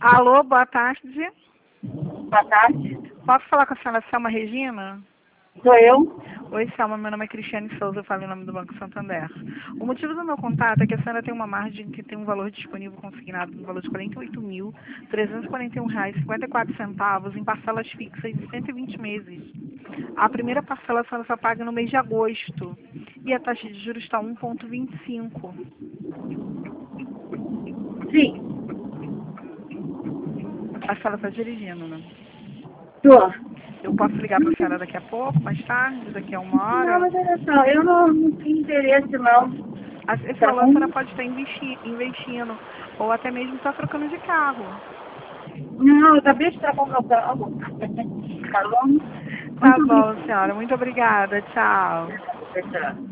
Alô, boa tarde. Boa tarde. Posso falar com a senhora Selma Regina? Sou eu. Oi, Selma, meu nome é Cristiane Souza, eu falo em nome do Banco Santander. O motivo do meu contato é que a senhora tem uma margem que tem um valor disponível consignado no valor de R$ 48.341,54 em parcelas fixas de 120 meses. A primeira parcela a senhora só paga no mês de agosto e a taxa de juros está 1,25. Sim. A senhora está dirigindo, né? Tô. Eu posso ligar para a senhora daqui a pouco, mais tarde, daqui a 1 hora? Não, mas olha só, eu não tenho interesse não. Esse Tá valor a bom? senhora pode estar investindo, ou até mesmo estar trocando de carro. Não, eu acabei de trocar o meu carro. Tá bom? Tá Muito bom, obrigada. senhora. Muito obrigada. Tchau. Tchau.